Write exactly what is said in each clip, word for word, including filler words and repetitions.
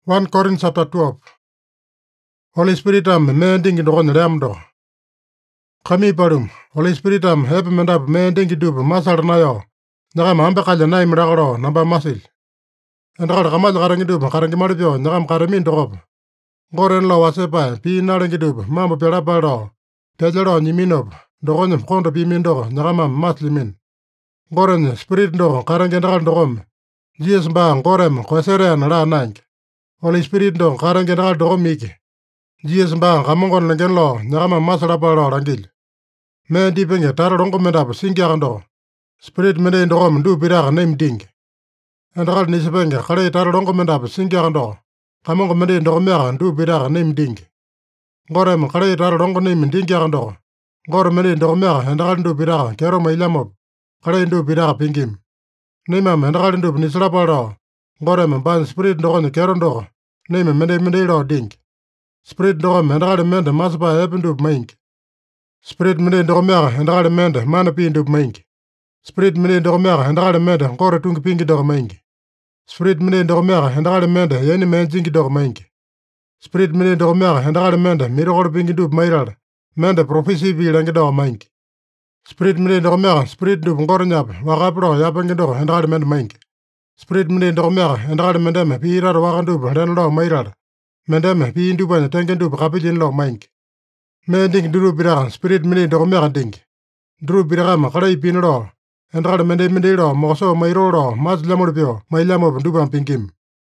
First Corinthians chapter twelve. Holy Spirit am mending in the one ramdo. Kami parum. Holy Spirit am help mendap mending dub masal nayo. Nagam hamba kala nay miragro namba masil. And rag kamal karang dub karang marjo nagam karamin dogob. Goren lo wasepa pi narang dub mama pera baro. Tejero niminob. Dogon kondo pi mindo nagam maslimin. Goren spirit do karang gendal dogom. Jesus bang gorem kwasere na nank. Holy Spirit do karang gendal dogom miki. Jesus bang kamongon lengen lo nagam masala baro rangil. Me dipenge taro rongo mendap singyando. Spirit mende dogom du biraga name ding. And ral nisbenge kare taro rongo mendap singyando. Kamongo mende dogomera du biraga name ding. Gorem kare taro rongo name dingyando. Gor mende dogomera and ral du biraga kero mailamob. Kare du biraga pingim. Nimam and ral du nisla baro. Gorem ban spirit dogon kerondo. Name mende mende ro ding. Spirit dogom and ral mende masba happen du mink. Spirit mende dogomera and ral mende manapi du mink. Spirit mende dogomera and ral mende gore tung pingi dog mink. Spirit mende dogomera and ral mende yeni men jingi dog mink. Spirit mende dogomera and ral mende miro pingi du mairal. Mende prophecy bi langi dog mink. Spirit mende dogomera spirit du ngornyap wagapro yapangi dog and ral mende mink. Spirit mende dogomera and ral mende me pira wagandu ren dog mairal. Mende me pi indu ban tengen du kapijin log mink. Mending duru biragan spirit mende dogomera ding. Duru biragama kare pinro. And ral mende mende ro moso mairo mas lamurpio mailamo duban pingim.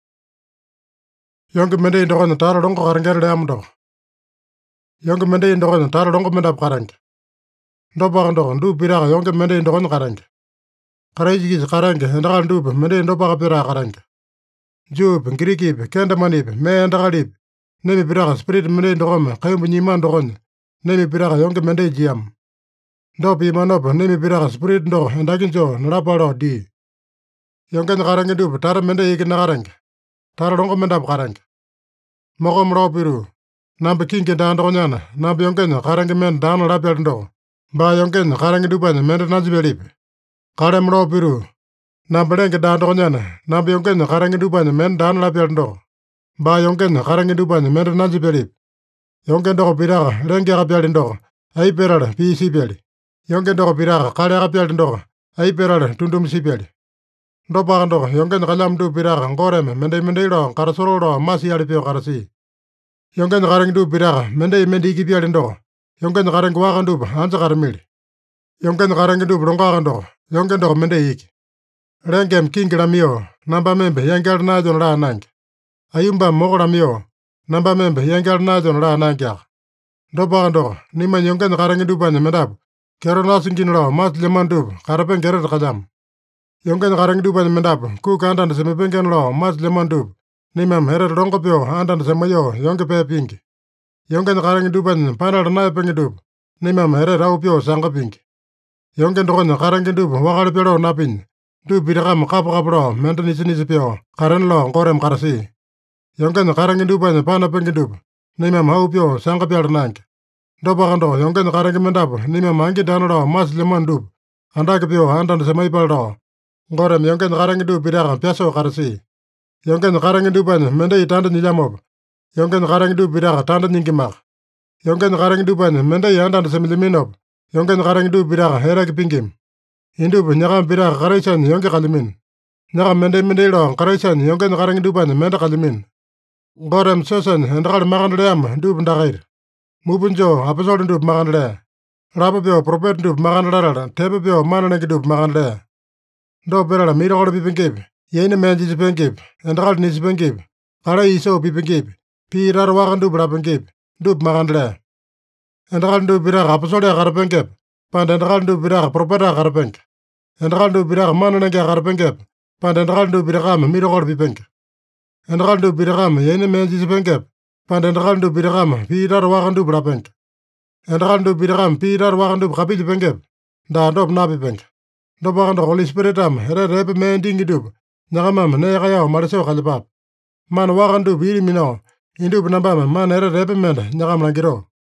Young mende dogon taro dongo karangar damdo. Young mende dogon taro dongo mendap karang. Dobagando du biraga young mende dogon karang. Karajis karang and ral dub mende dobaga pira karang. Jub grikib kendamanib me and ralib. Nemi biraga spirit mende dogom kayum dogon. Nemi biraga young mende jiam. Dopi manop nemi biraga spirit do and aginjo naraparo di. Yongan karang dub tara mende ikin karang. Tara dongo mendap karang. Mogom ropiru. Nambe king dan donyana. Nambe yongan karang men dan rapeldo. Ba yongan karang duban mende nazibelip. Karem ropiru. Nambe deng dan donyana. Nambe yongan karang duban men dan rapeldo. Ba yongan karang duban mende nazibelip. Yongan do biraga rengi rapeldo. Ay perada pi sibeli. Yongen dog biraga kale rapel ndo ay perale tundum sipeli ndo bagando yongen kalam du biraga ngorem mende mende ro karasoro ro masi ali pio karasi yongen gareng du biraga mende mende gi piali ndo yongen gareng wagandu anza karmili yongen gareng du bronga ndo yongen dog mende yiki rengem kingira mio namba membe yengel na jon ra nang ayumba mogora mio namba membe yengel na jon ra nang ya ndo bagando nima yongen gareng du ban medab Kero nasingin lo mas lemandub karapen kero kadam. Yongen karang duban mendap ku kandan semepengen lo mas lemandub. Nimam heret rongkopio andan semayo yonge pe pinki. Yongen karang duban panal na pengedub. Nimam heret raupio sangka pinki. Yongen dokon karang dub wakal pero napin. Du birakam kapo kapro menten isini sepio karen lo korem karasi. Yongen karang duban pana pengedub. Nimam haupio sangka pial nank. Dobagando yongen karang mendap nima mangi danro mas lemandub andak pio andan semai paldo gorem yongen karang du biraga piaso karasi yongen karang duban mende tanda nilamob yongen karang du biraga tanda ningimak yongen karang duban mende andan semliminob yongen karang du biraga herag pingim indu nyagam biraga karaisan yonge kalimin nyagam mende mende ro karaisan yongen karang duban mende kalimin gorem sosan endal magandam du ndagair Mubunjo, episode dub magandre. Rapapio, prophet dub magandra, tepapio, mananaki dub magandre. Do berala, mira or pipingib. Yene manjis pengib, and ral nis pengib. Ara iso pipingib. Pi rarwagan dub rapengib, dub magandre. And ral dub bira, episode garapengib. Pand and ral dub bira, prophet garapeng. And ral dub bira, mananaki garapengib. Pand and ral dub biragam, mira or piping. And ral dub biragam, yene manjis pengib. Pandendraldu biragam, Peter wagandu brapeng. Endraldu biragam, Peter wagandu kapil pengeb. Da dob nabi peng. Dobagando Holy Spirit am, here rep mending dub. Nagamam, negaya, marso kalipap. Man wagandu biri mino. Indub nabam, man here rep mend, nagam langiro.